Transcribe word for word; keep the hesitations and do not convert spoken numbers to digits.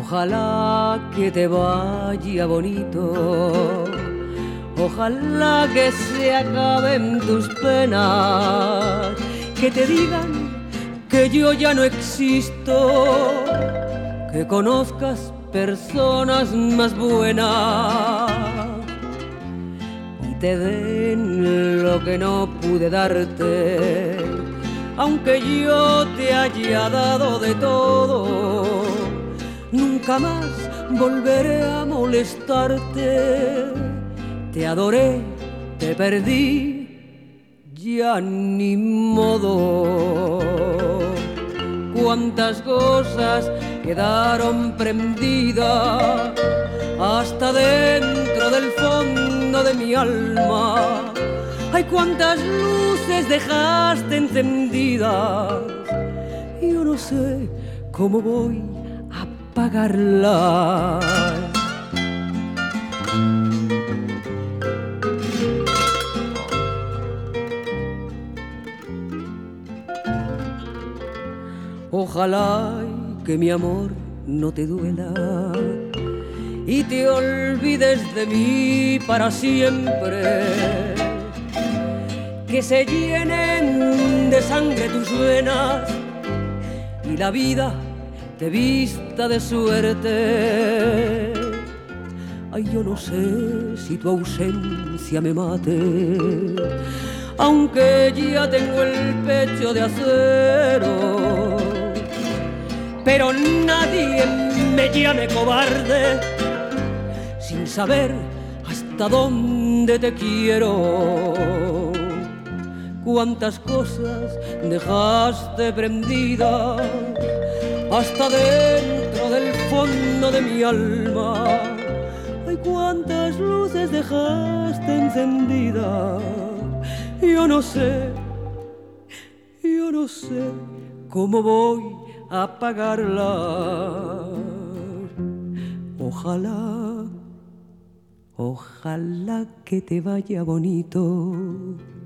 Ojalá que te vaya bonito, ojalá que se acaben tus penas, que te digan que yo ya no existo, que conozcas personas más buenas y te den lo que no pude darte, aunque yo te haya dado de todo. Nunca más volveré a molestarte. Te adoré, te perdí, ya ni modo. Cuántas cosas quedaron prendidas hasta dentro del fondo de mi alma. Ay, cuántas luces dejaste encendidas. Yo no sé cómo voy a apagarlas. Ojalá que mi amor no te duela y te olvides de mí para siempre, que se llenen de sangre tus venas y la vida te vista de suerte. Ay, yo no sé si tu ausencia me mate, aunque ya tengo el pecho de acero, pero nadie me llame cobarde sin saber hasta dónde te quiero. Cuántas cosas dejaste prendidas hasta dentro del fondo de mi alma. Ay, cuántas luces dejaste encendidas. Yo no sé, yo no sé cómo voy a apagarlas. Ojalá, ojalá que te vaya bonito.